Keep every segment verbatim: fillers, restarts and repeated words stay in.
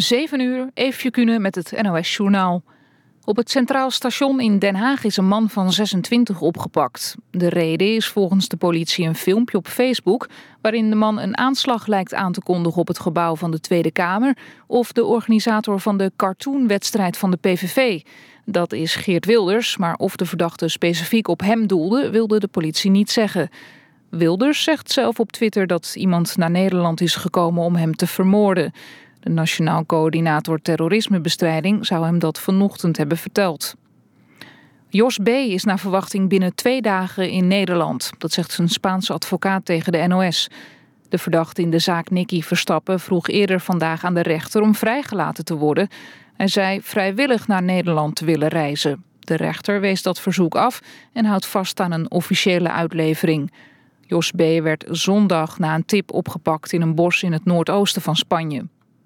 zeven uur, Eefje Kune met het N O S-journaal. Op het Centraal Station in Den Haag is een man van zesentwintig opgepakt. De reden is volgens de politie een filmpje op Facebook waarin de man een aanslag lijkt aan te kondigen op het gebouw van de Tweede Kamer of de organisator van de cartoonwedstrijd van de P V V. Dat is Geert Wilders, maar of de verdachte specifiek op hem doelde, wilde de politie niet zeggen. Wilders zegt zelf op Twitter dat iemand naar Nederland is gekomen om hem te vermoorden. De Nationaal Coördinator Terrorismebestrijding zou hem dat vanochtend hebben verteld. Jos B. is naar verwachting binnen twee dagen in Nederland. Dat zegt zijn Spaanse advocaat tegen de N O S. De verdachte in de zaak Nicky Verstappen vroeg eerder vandaag aan de rechter om vrijgelaten te worden. Hij zei vrijwillig naar Nederland te willen reizen. De rechter wees dat verzoek af en houdt vast aan een officiële uitlevering. Jos B. werd zondag na een tip opgepakt in een bos in het noordoosten van Spanje.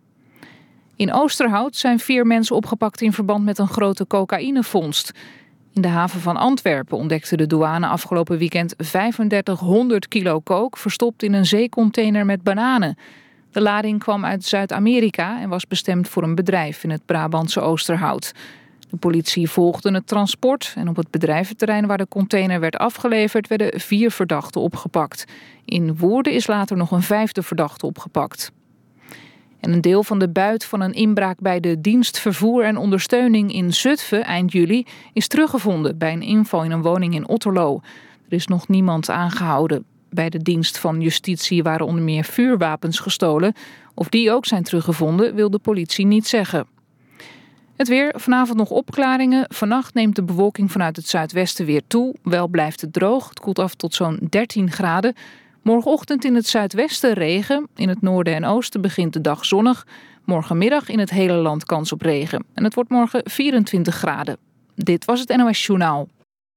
In Oosterhout zijn vier mensen opgepakt in verband met een grote cocaïnevondst. In de haven van Antwerpen ontdekte de douane afgelopen weekend vijfendertighonderd kilo coke verstopt in een zeecontainer met bananen. De lading kwam uit Zuid-Amerika en was bestemd voor een bedrijf in het Brabantse Oosterhout. De politie volgde het transport en op het bedrijventerrein waar de container werd afgeleverd werden vier verdachten opgepakt. In Woerden is later nog een vijfde verdachte opgepakt. En een deel van de buit van een inbraak bij de dienst Vervoer en Ondersteuning in Zutphen eind juli is teruggevonden bij een inval in een woning in Otterlo. Er is nog niemand aangehouden. Bij de dienst van Justitie waren onder meer vuurwapens gestolen. Of die ook zijn teruggevonden wil de politie niet zeggen. Het weer, vanavond nog opklaringen. Vannacht neemt de bewolking vanuit het zuidwesten weer toe. Wel blijft het droog, het koelt af tot zo'n dertien graden. Morgenochtend in het zuidwesten regen. In het noorden en oosten begint de dag zonnig. Morgenmiddag in het hele land kans op regen. En het wordt morgen vierentwintig graden. Dit was het N O S-journaal.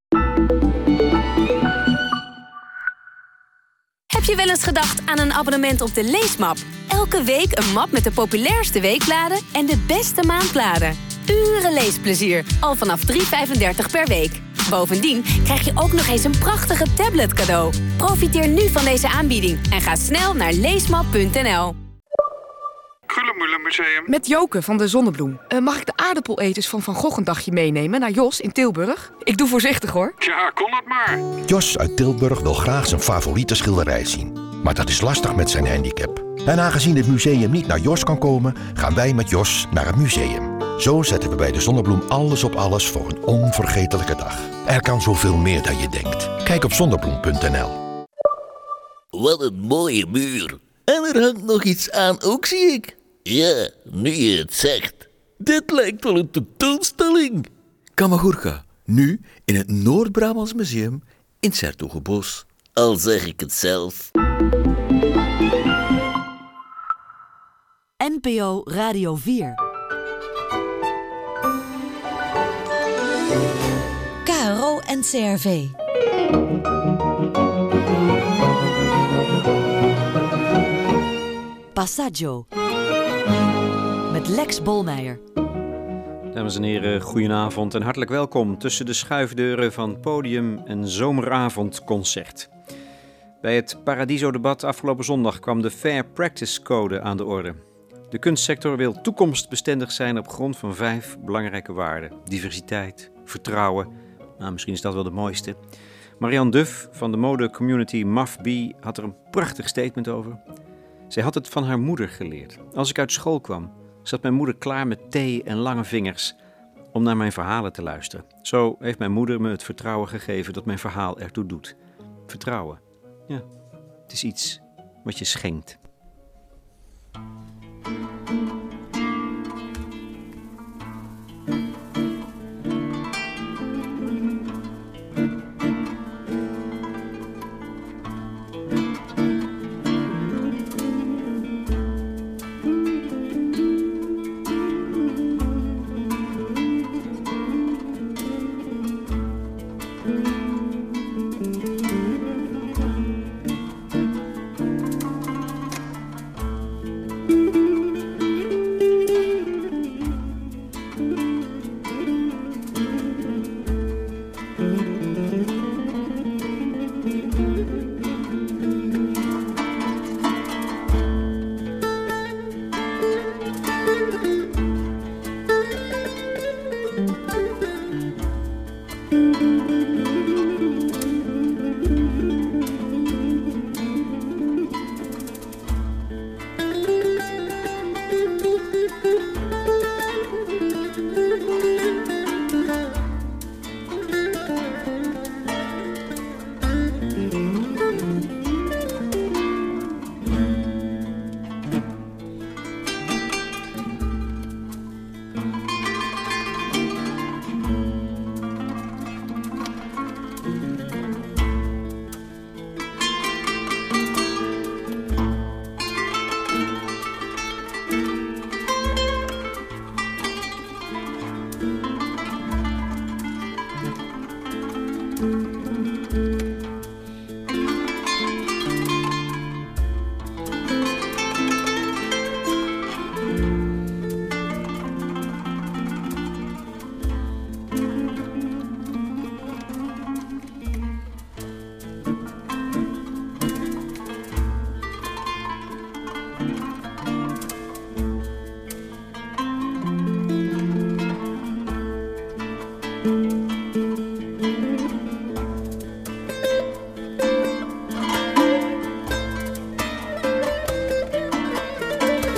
Heb je wel eens gedacht aan een abonnement op de Leesmap? Elke week een map met de populairste weekbladen en de beste maandbladen. Uren leesplezier, al vanaf drie vijfendertig per week. Bovendien krijg je ook nog eens een prachtige tablet cadeau. Profiteer nu van deze aanbieding en ga snel naar leesmap punt n l. Museum. Met Joke van de Zonnebloem. Uh, mag ik de aardappeleters van Van Gogh een dagje meenemen naar Jos in Tilburg? Ik doe voorzichtig hoor. Ja, kon het maar. Jos uit Tilburg wil graag zijn favoriete schilderij zien. Maar dat is lastig met zijn handicap. En aangezien het museum niet naar Jos kan komen, gaan wij met Jos naar het museum. Zo zetten we bij de Zonnebloem alles op alles voor een onvergetelijke dag. Er kan zoveel meer dan je denkt. Kijk op zonnebloem punt n l. Wat een mooie muur. En er hangt nog iets aan ook, zie ik. Ja, nu je het zegt. Dit lijkt wel een tentoonstelling. Kamagurka, nu in het Noord-Brabants Museum in 's-Hertogenbosch. Al zeg ik het zelf. N P O Radio vier. K R O en C R V. Passaggio. Met Lex Bolmeijer. Dames en heren, goedenavond en hartelijk welkom tussen de schuifdeuren van Podium en Zomeravondconcert. Bij het Paradiso-debat afgelopen zondag kwam de Fair Practice Code aan de orde. De kunstsector wil toekomstbestendig zijn op grond van vijf belangrijke waarden. Diversiteit, vertrouwen, nou, misschien is dat wel de mooiste. Marianne Duff van de modecommunity M A F B had er een prachtig statement over. Zij had het van haar moeder geleerd. Als ik uit school kwam, zat mijn moeder klaar met thee en lange vingers om naar mijn verhalen te luisteren. Zo heeft mijn moeder me het vertrouwen gegeven dat mijn verhaal ertoe doet. Vertrouwen, ja, het is iets wat je schenkt.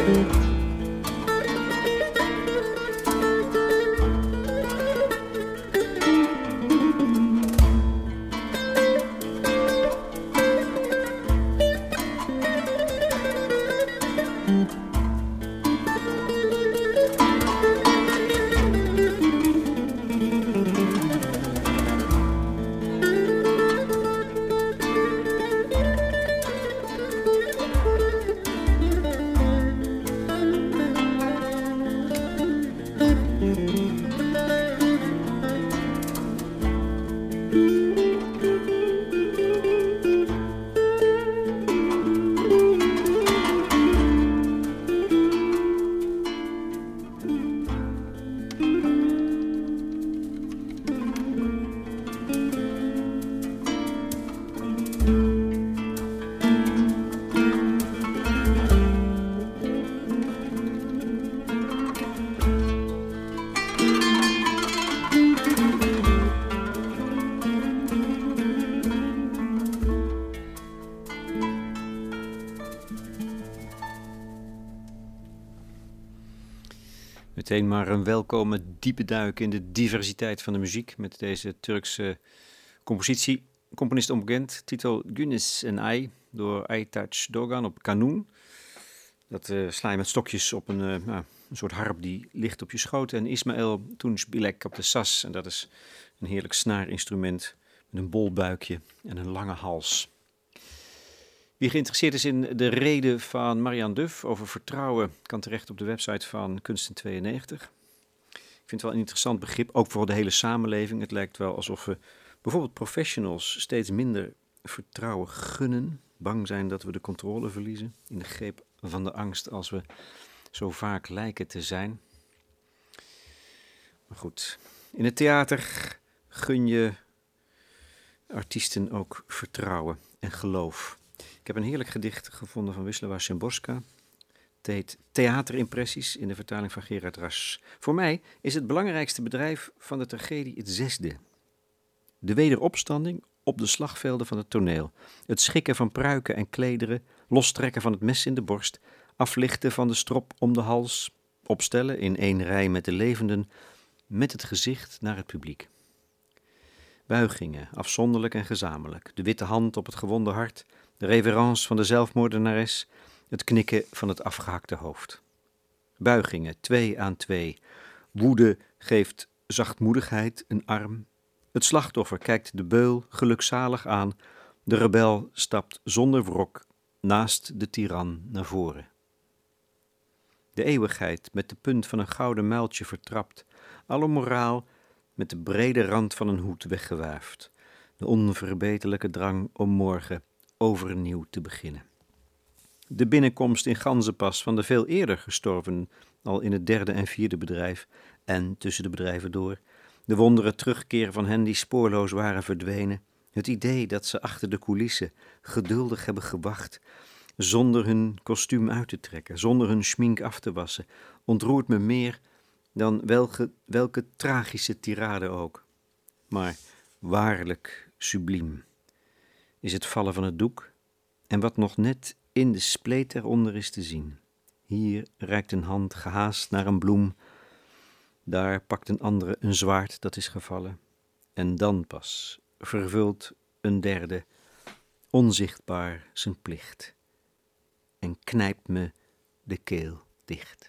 Meteen maar een welkome diepe duik in de diversiteit van de muziek met deze Turkse compositie. Componist onbekend, titel Güneş en Ay door Aytaç Doğan op kanun. Dat uh, sla je met stokjes op een, uh, nou, een soort harp die ligt op je schoot. En Ismail Tunç Bilek op de sas. En dat is een heerlijk snaarinstrument met een bol buikje en een lange hals. Wie geïnteresseerd is in de reden van Marianne Duff over vertrouwen, kan terecht op de website van Kunsten tweeënnegentig. Ik vind het wel een interessant begrip, ook voor de hele samenleving. Het lijkt wel alsof we bijvoorbeeld professionals steeds minder vertrouwen gunnen. Bang zijn dat we de controle verliezen in de greep van de angst als we zo vaak lijken te zijn. Maar goed, in het theater gun je artiesten ook vertrouwen en geloof. Ik heb een heerlijk gedicht gevonden van Wisława Szymborska. Het heet Theaterimpressies in de vertaling van Gerard Ras. Voor mij is het belangrijkste bedrijf van de tragedie het zesde. De wederopstanding op de slagvelden van het toneel. Het schikken van pruiken en klederen, lostrekken van het mes in de borst, aflichten van de strop om de hals, opstellen in één rij met de levenden, met het gezicht naar het publiek. Buigingen, afzonderlijk en gezamenlijk, de witte hand op het gewonde hart, de reverence van de zelfmoordenares, het knikken van het afgehakte hoofd. Buigingen, twee aan twee. Woede geeft zachtmoedigheid een arm. Het slachtoffer kijkt de beul gelukzalig aan. De rebel stapt zonder wrok naast de tiran naar voren. De eeuwigheid met de punt van een gouden muiltje vertrapt. Alle moraal met de brede rand van een hoed weggewuifd. De onverbeterlijke drang om morgen overnieuw te beginnen. De binnenkomst in Ganzenpas van de veel eerder gestorven, al in het derde en vierde bedrijf en tussen de bedrijven door. De wondere terugkeer van hen die spoorloos waren verdwenen. Het idee dat ze achter de coulissen geduldig hebben gewacht, zonder hun kostuum uit te trekken, zonder hun schmink af te wassen, ontroert me meer dan welke, welke tragische tirade ook. Maar waarlijk subliem is het vallen van het doek en wat nog net in de spleet eronder is te zien. Hier reikt een hand gehaast naar een bloem, daar pakt een andere een zwaard dat is gevallen. En dan pas vervult een derde onzichtbaar zijn plicht en knijpt me de keel dicht.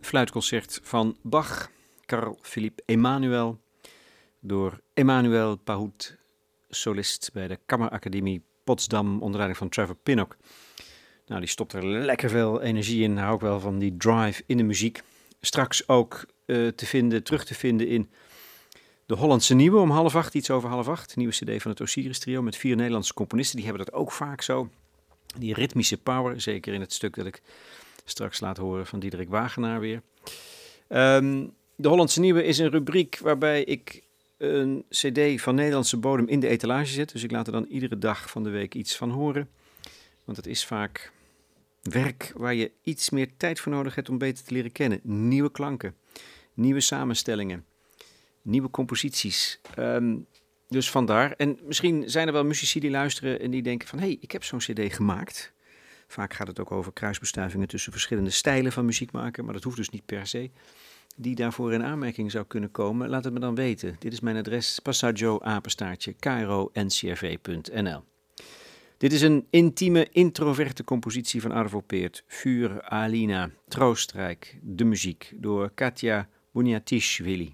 fluitconcert van Bach, Carl Philipp Emanuel, door Emanuel Pahut, solist bij de Kammeracademie Potsdam onder leiding van Trevor Pinnock. Nou, die stopt er lekker veel energie in. Hou ook wel van die drive in de muziek. Straks ook uh, te vinden, terug te vinden in de Hollandse Nieuwe om half acht, iets over half acht. Nieuwe cd van het Osiris Trio met vier Nederlandse componisten. Die hebben dat ook vaak zo. Die ritmische power, zeker in het stuk dat ik straks laat horen van Diederik Wagenaar weer. Um, de Hollandse Nieuwe is een rubriek waarbij ik een cd van Nederlandse bodem in de etalage zet. Dus ik laat er dan iedere dag van de week iets van horen. Want het is vaak werk waar je iets meer tijd voor nodig hebt om beter te leren kennen. Nieuwe klanken, nieuwe samenstellingen, nieuwe composities. Um, dus vandaar. En misschien zijn er wel muzici die luisteren en die denken van... hé, hey, ik heb zo'n cd gemaakt. Vaak gaat het ook over kruisbestuivingen tussen verschillende stijlen van muziek maken. Maar dat hoeft dus niet per se. Die daarvoor in aanmerking zou kunnen komen, laat het me dan weten. Dit is mijn adres, passaggio apenstaartje k r o n c r v punt n l. Dit is een intieme, introverte compositie van Arvo Pärt, Vuur Alina, Troostrijk, de muziek, door Katja Buniatishvili.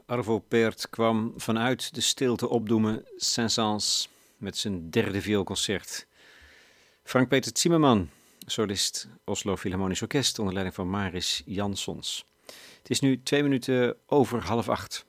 Arvo Pärt kwam vanuit de stilte opdoemen Saint-Saëns met zijn derde vioolconcert. Frank-Peter Zimmermann, solist Oslo Philharmonisch Orkest onder leiding van Maris Jansons. Het is nu twee minuten over half acht.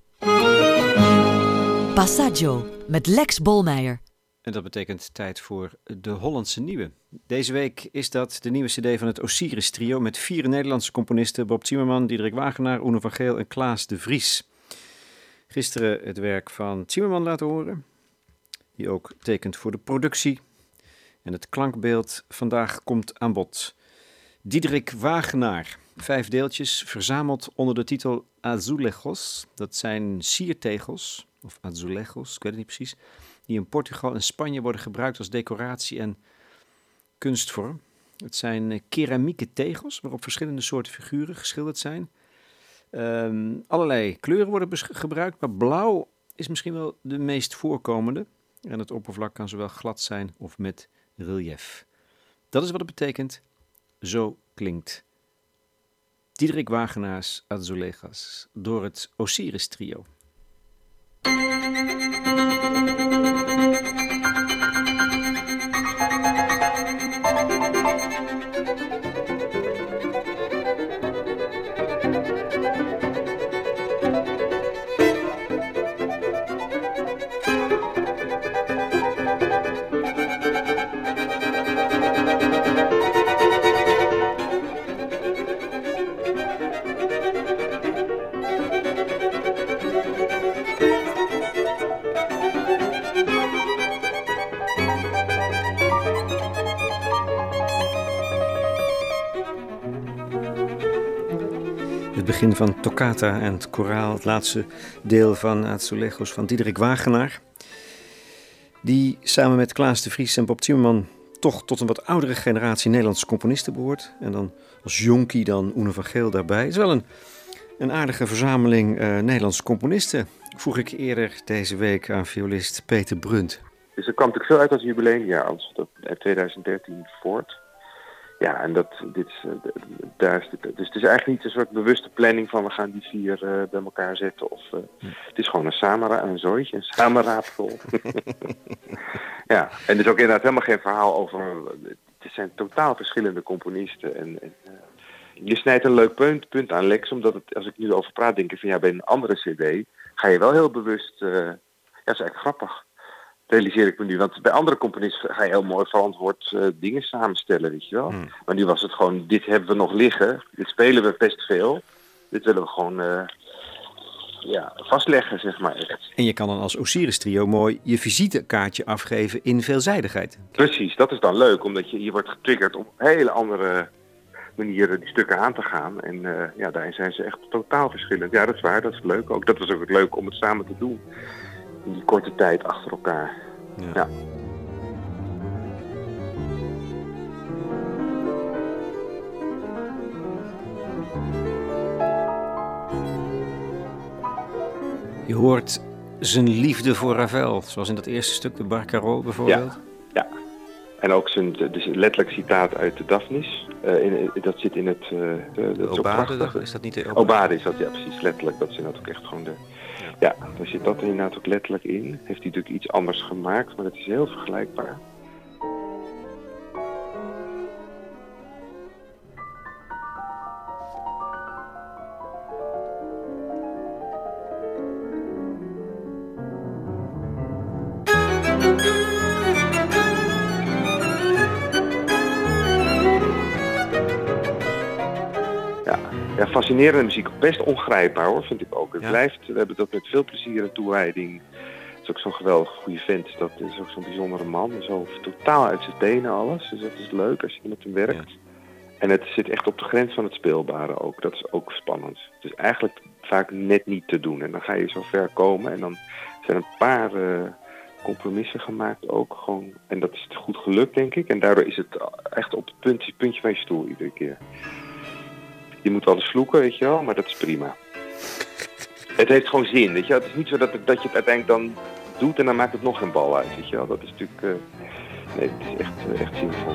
Passaggio met Lex Bolmeijer. En dat betekent tijd voor de Hollandse Nieuwe. Deze week is dat de nieuwe cd van het Osiris Trio met vier Nederlandse componisten: Bob Zimmermann, Diederik Wagenaar, Oene van Geel en Klaas de Vries. Gisteren het werk van Zimmermann laten horen, die ook tekent voor de productie. En het klankbeeld vandaag komt aan bod. Diederik Wagenaar, vijf deeltjes, verzameld onder de titel Azulejos. Dat zijn siertegels, of azulejos, ik weet het niet precies, die in Portugal en Spanje worden gebruikt als decoratie en kunstvorm. Het zijn keramieke tegels waarop verschillende soorten figuren geschilderd zijn. Um, allerlei kleuren worden bes- gebruikt, maar blauw is misschien wel de meest voorkomende. En het oppervlak kan zowel glad zijn of met relief. Dat is wat het betekent. Zo klinkt Diederik Wagenaars Azulejas door het Osiris Trio. Het begin van Toccata en het koraal, het laatste deel van Azulejos van Diederik Wagenaar, die samen met Klaas de Vries en Bob Zimmermann toch tot een wat oudere generatie Nederlandse componisten behoort. En dan als jonkie dan Oene van Geel daarbij. Het is wel een, een aardige verzameling uh, Nederlandse componisten, vroeg ik eerder deze week aan violist Peter Brunt. Dus er kwam natuurlijk veel uit als jubileumjaar, als uit twintig dertien voort. Ja, en dat, dit, daar is dit, dus het is eigenlijk niet een soort bewuste planning van we gaan die vier uh, bij elkaar zetten. Of, uh, hm. Het is gewoon een samenra- een zooitje, een samenraapsel. Ja, en er is ook inderdaad helemaal geen verhaal over. Het zijn totaal verschillende componisten. En, en uh, je snijdt een leuk punt, punt aan, Lex, omdat het, als ik nu over praat, denk ik van ja, bij een andere cd ga je wel heel bewust. Uh, ja, dat is eigenlijk grappig. Realiseer ik me nu. Want bij andere componisten ga je heel mooi verantwoord uh, dingen samenstellen, weet je wel. Hmm. Maar nu was het gewoon, dit hebben we nog liggen. Dit spelen we best veel. Dit willen we gewoon uh, ja, vastleggen, zeg maar echt. En je kan dan als Osiris Trio mooi je visitekaartje afgeven in veelzijdigheid. Precies, dat is dan leuk. Omdat je, je wordt getriggerd om op hele andere manieren die stukken aan te gaan. En uh, ja, daarin zijn ze echt totaal verschillend. Ja, dat is waar. Dat is leuk ook. Dat was ook leuk om het samen te doen. In die korte tijd achter elkaar. Ja. Ja. Je hoort zijn liefde voor Ravel, zoals in dat eerste stuk, de Barcarolle bijvoorbeeld. Ja, ja. En ook zijn dus letterlijk citaat uit de Daphnis. Uh, in, dat zit in het... Uh, de, de Obade, is dat niet de Obade? Obade is dat, ja precies, letterlijk. Dat is inderdaad ook echt gewoon de... Ja, daar zit dat inderdaad ook letterlijk in. Heeft hij natuurlijk iets anders gemaakt, maar het is heel vergelijkbaar. Ja, fascinerende muziek. Best ongrijpbaar hoor, vind ik ook. Het ja. blijft, we hebben dat met veel plezier en toewijding. Het is ook zo'n geweldig goede vent. Dat is ook zo'n bijzondere man. Zo totaal uit zijn tenen alles. Dus dat is leuk als je met hem werkt. Ja. En het zit echt op de grens van het speelbare ook. Dat is ook spannend. Het is eigenlijk vaak net niet te doen. En dan ga je zo ver komen. En dan zijn een paar uh, compromissen gemaakt ook. Gewoon. En dat is goed gelukt, denk ik. En daardoor is het echt op het puntje, puntje van je stoel iedere keer. Je moet wel eens vloeken, weet je wel, maar dat is prima. Het heeft gewoon zin, weet je wel. Het is niet zo dat, het, dat je het uiteindelijk dan doet en dan maakt het nog geen bal uit, weet je wel. Dat is natuurlijk... Uh, nee, het is echt, uh, echt zinvol.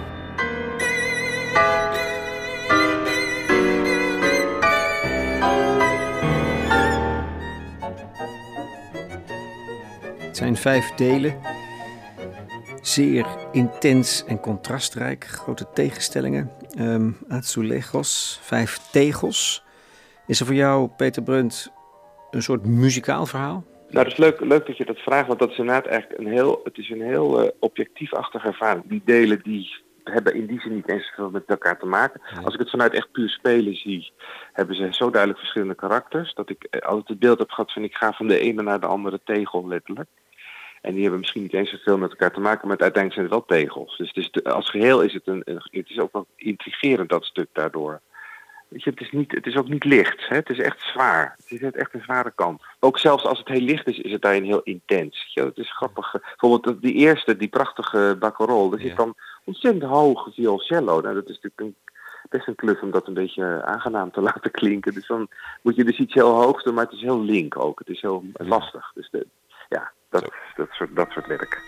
zijn vijf delen. Zeer intens en contrastrijk. Grote tegenstellingen. Um, Azulejos, vijf tegels. Is er voor jou, Peter Brunt, een soort muzikaal verhaal? Nou, dat is leuk, leuk dat je dat vraagt, want dat is inderdaad eigenlijk een heel, het is een heel uh, objectief-achtige ervaring. Die delen die hebben in die zin niet eens veel met elkaar te maken. Ja. Als ik het vanuit echt puur spelen zie, hebben ze zo duidelijk verschillende karakters, dat ik altijd het beeld heb gehad van ik ga van de ene naar de andere tegel letterlijk. En die hebben misschien niet eens zoveel met elkaar te maken, maar uiteindelijk zijn het wel tegels. Dus het is de, als geheel is het een, een, het is ook wel intrigerend dat stuk daardoor. Weet je, het is, niet, het is ook niet licht. Hè? Het is echt zwaar. Het is echt een zware kant. Ook zelfs als het heel licht is, is het daarin heel intens. Ja, het is grappig. Bijvoorbeeld die eerste, die prachtige Baccarol, daar zit ja. dan ontzettend hoog violcello. Nou, dat is natuurlijk een, best een klus om dat een beetje aangenaam te laten klinken. Dus dan moet je dus iets heel hoogs doen, maar het is heel link ook. Het is heel lastig. Dus de, ja, dat, dat, soort, dat soort werk.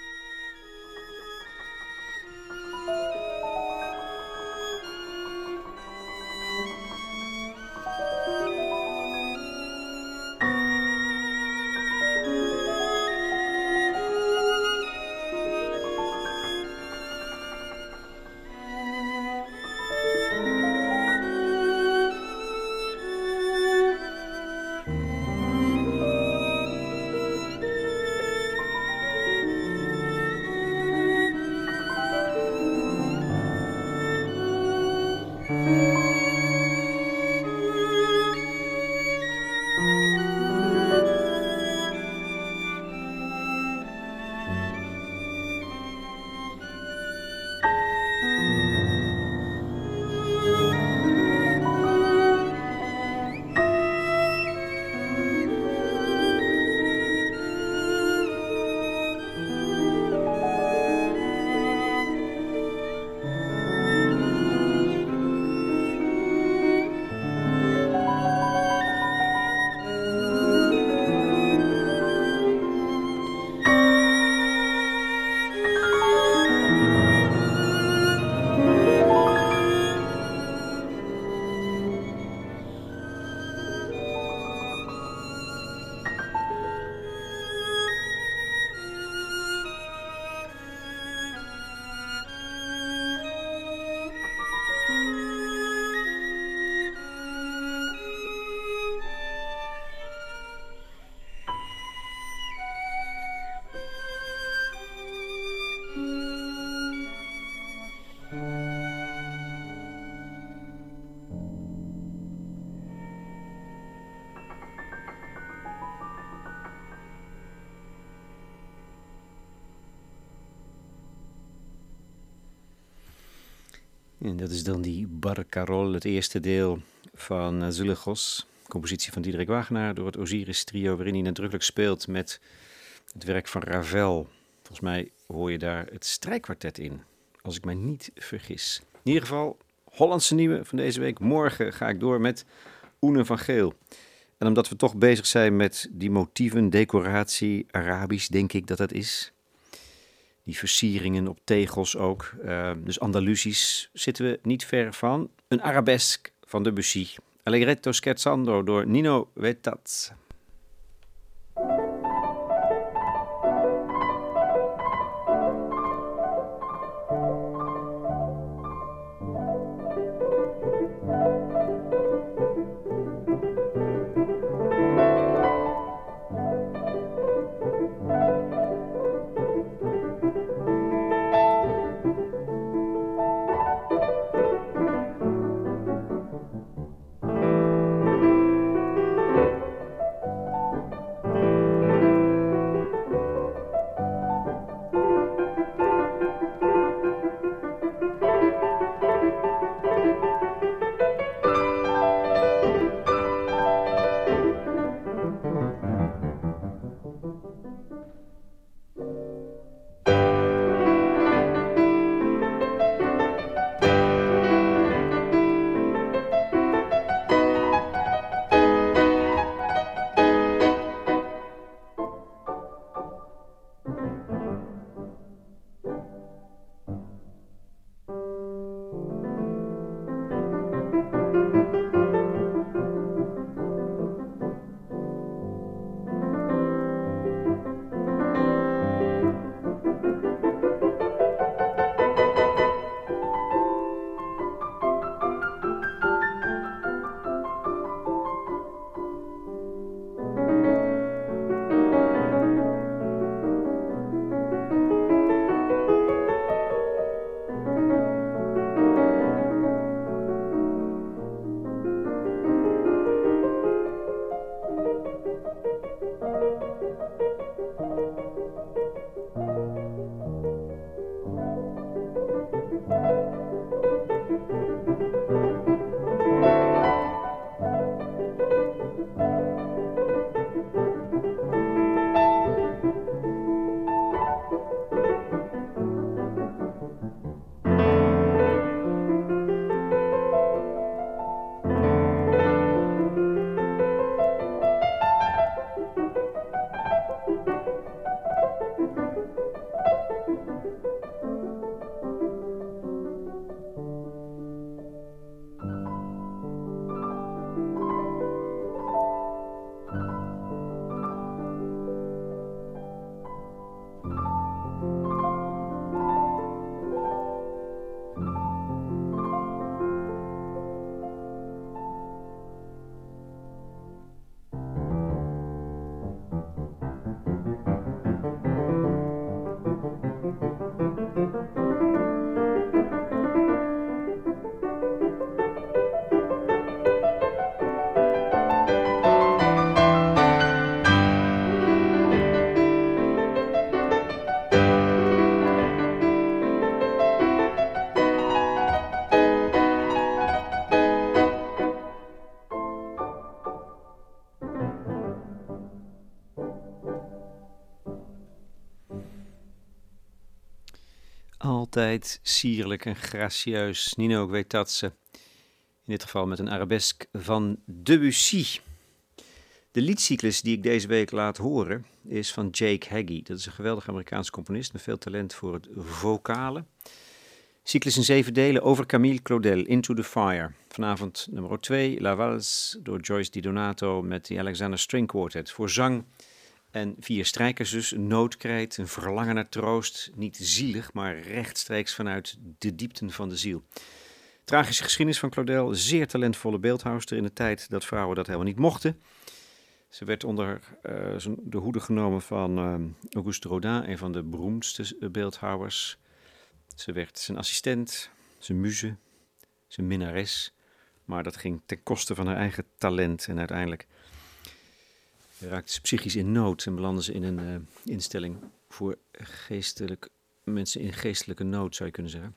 En dat is dan die Barcarolle, het eerste deel van Azulejos, compositie van Diederik Wagenaar door het Osiris Trio, waarin hij nadrukkelijk speelt met het werk van Ravel. Volgens mij hoor je daar het strijkkwartet in, als ik mij niet vergis. In ieder geval, Hollandse nieuwe van deze week. Morgen ga ik door met Oene van Geel. En omdat we toch bezig zijn met die motieven, decoratie, Arabisch denk ik dat dat is. Die versieringen op tegels ook. Uh, dus Andalusisch zitten we niet ver van. Een arabesk van Debussy. Allegretto scherzando door Nino Vetat. altijd sierlijk en gracieus. Nino, ik weet dat ze. In dit geval met een arabesk van Debussy. De liedcyclus die ik deze week laat horen is van Jake Heggie. Dat is een geweldige Amerikaanse componist met veel talent voor het vocale. Cyclus in zeven delen over Camille Claudel, Into the Fire. Vanavond nummer twee, La Valse, door Joyce Di Donato met de Alexander String Quartet. Voor zang en vier strijkers dus, een noodkreet, een verlangen naar troost. Niet zielig, maar rechtstreeks vanuit de diepten van de ziel. Tragische geschiedenis van Claudel, zeer talentvolle beeldhouwster in de tijd dat vrouwen dat helemaal niet mochten. Ze werd onder uh, de hoede genomen van uh, Auguste Rodin, een van de beroemdste beeldhouwers. Ze werd zijn assistent, zijn muze, zijn minnares. Maar dat ging ten koste van haar eigen talent. En uiteindelijk raakte ze psychisch in nood en belandde ze in een uh, instelling voor geestelijk, mensen in geestelijke nood, zou je kunnen zeggen.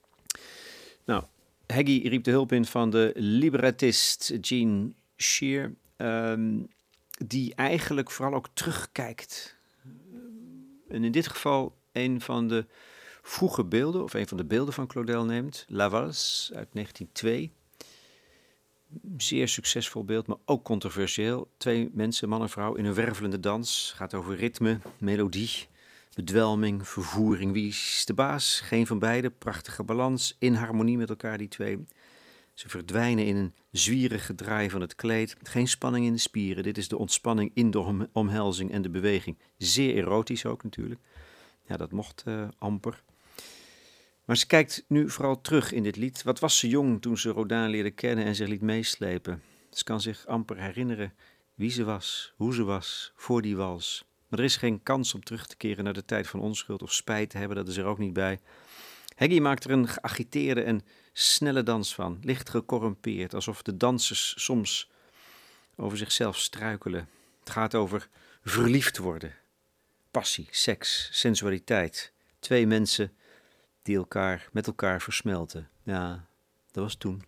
Nou, Heggie riep de hulp in van de librettist Jean Shear, um, die eigenlijk vooral ook terugkijkt. En in dit geval een van de vroege beelden, of een van de beelden van Claudel neemt, La Valse uit negentien twee. Zeer succesvol beeld, maar ook controversieel. Twee mensen, man en vrouw, in een wervelende dans. Gaat over ritme, melodie, bedwelming, vervoering. Wie is de baas? Geen van beiden. Prachtige balans, in harmonie met elkaar die twee. Ze verdwijnen in een zwierige draai van het kleed. Geen spanning in de spieren. Dit is de ontspanning in de omhelzing en de beweging. Zeer erotisch ook natuurlijk. Ja, dat mocht uh, amper. Maar ze kijkt nu vooral terug in dit lied. Wat was ze jong toen ze Rodin leerde kennen en zich liet meeslepen. Ze kan zich amper herinneren wie ze was, hoe ze was, voor die wals. Maar er is geen kans om terug te keren naar de tijd van onschuld of spijt te hebben, dat is er ook niet bij. Heggie maakt er een geagiteerde en snelle dans van, licht gecorrumpeerd, alsof de dansers soms over zichzelf struikelen. Het gaat over verliefd worden, passie, seks, sensualiteit. Twee mensen die elkaar met elkaar versmelten. Ja, dat was toen.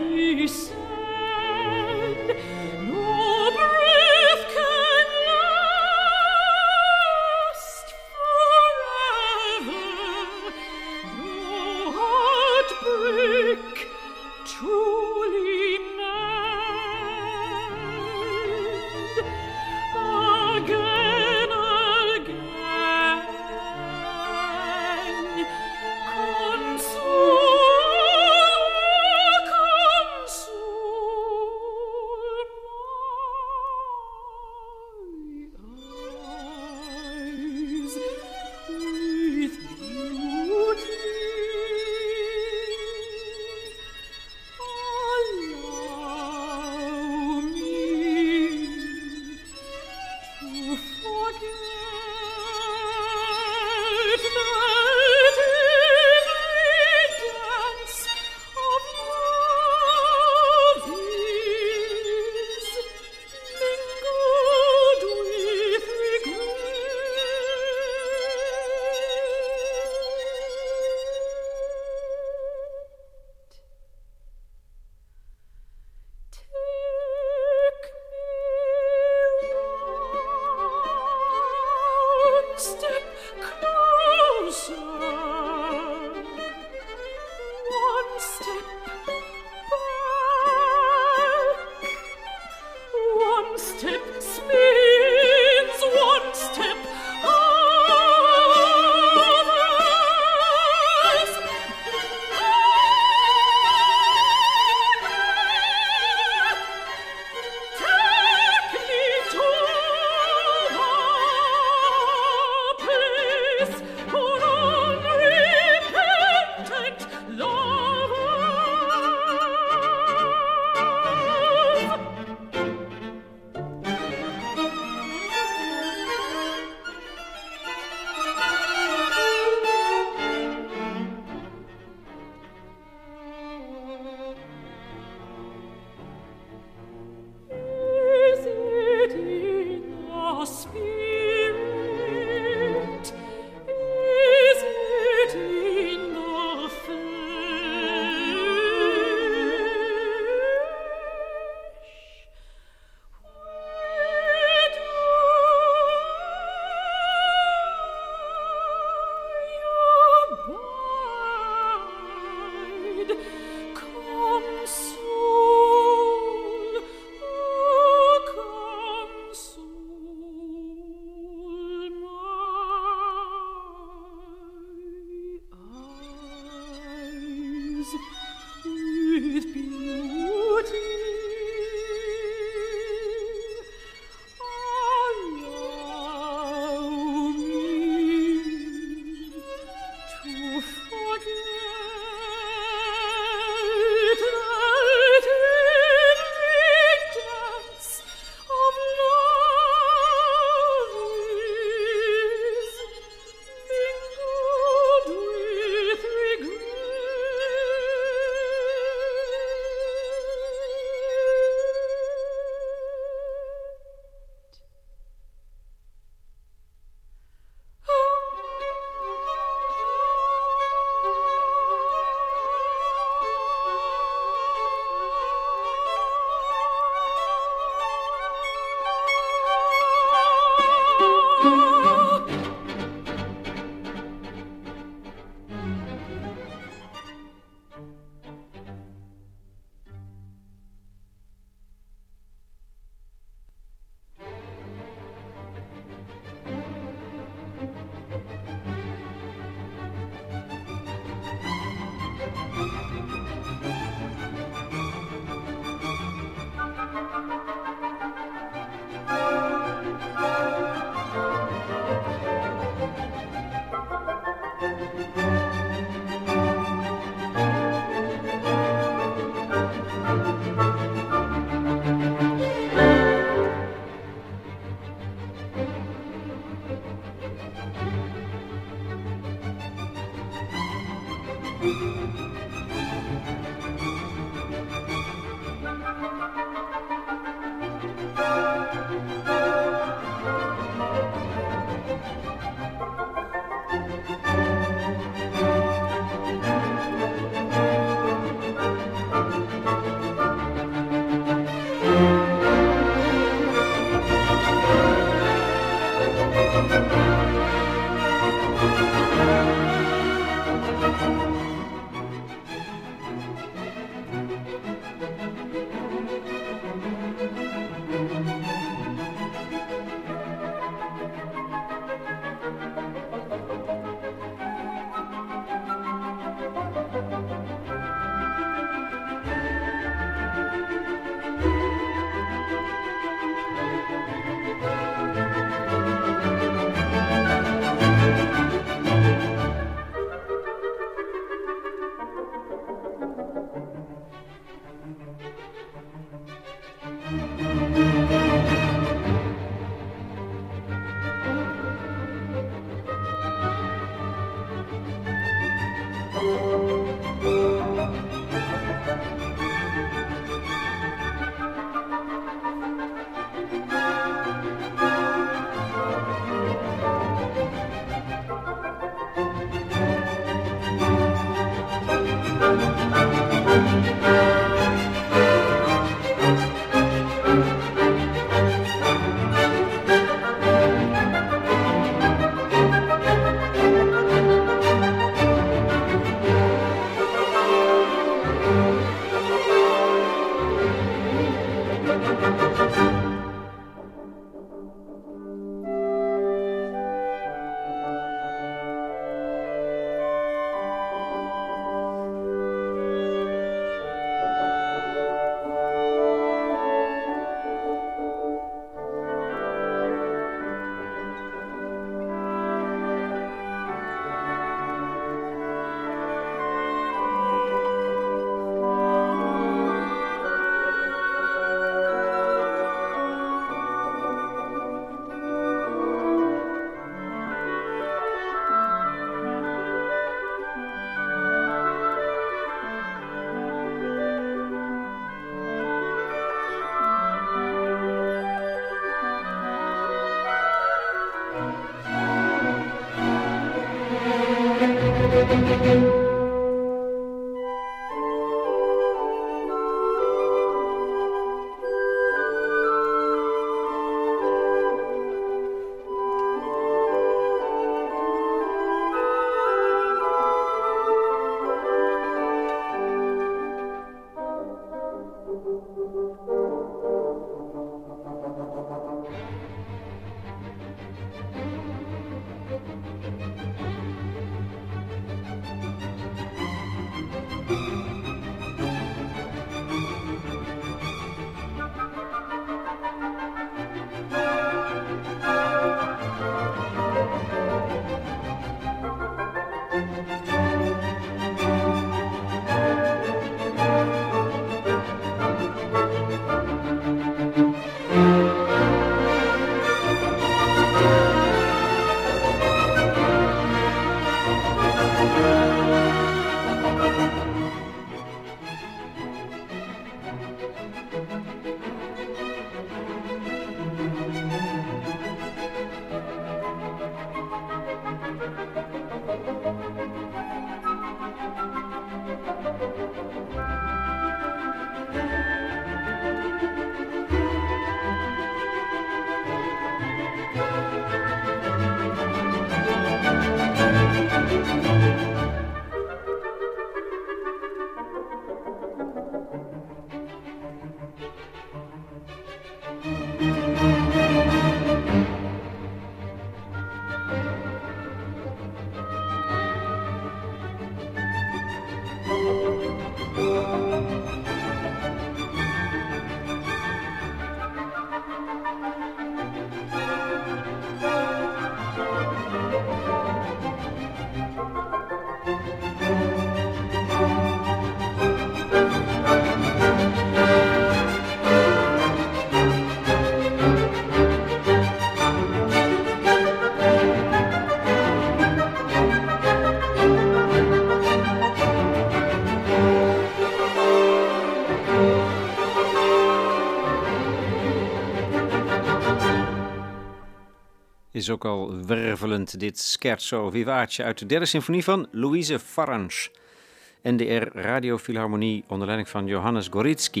Is ook al wervelend dit scherzo vivace uit de derde symfonie van Louise Farrange. N D R Radiofilharmonie onder leiding van Johannes Gorizki.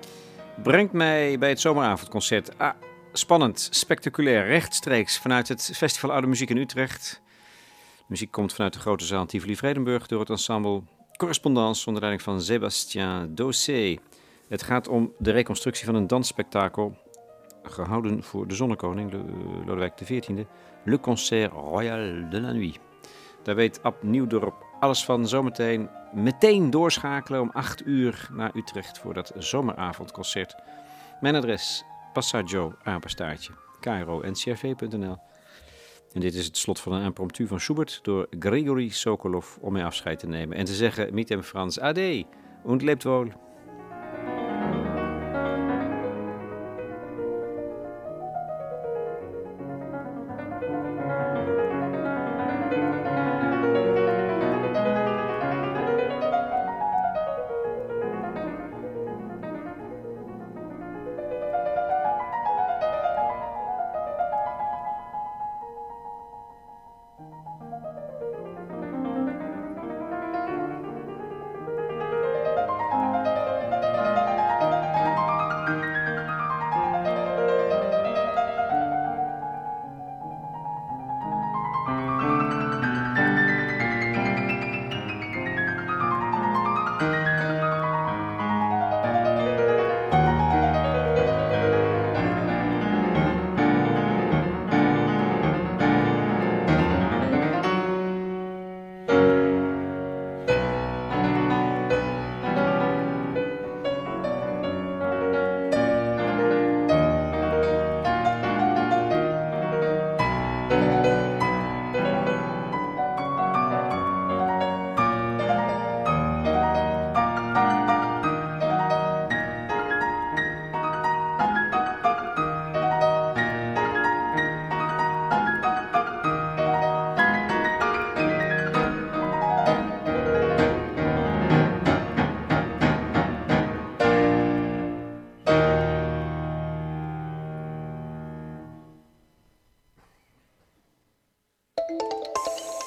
Brengt mij bij het zomeravondconcert. Ah, spannend, spectaculair, rechtstreeks vanuit het Festival Oude Muziek in Utrecht. De muziek komt vanuit de grote zaal Tivoli Vredenburg door het ensemble Correspondance onder leiding van Sébastien Dossé. Het gaat om de reconstructie van een dansspektakel gehouden voor de Zonnekoning, Lodewijk de veertiende, Le Concert Royal de la Nuit. Daar weet Ab Nieuwdorp alles van. Zometeen meteen doorschakelen om acht uur naar Utrecht voor dat zomeravondconcert. Mijn adres, Passaggio, apenstaartje, cairo n c r v punt n l. En dit is het slot van een impromptu van Schubert door Grigori Sokolov om mee afscheid te nemen en te zeggen, mit dem Franz, ade, und lebt wohl. Thank you.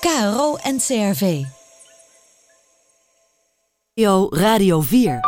R O en C R V. Radio vier.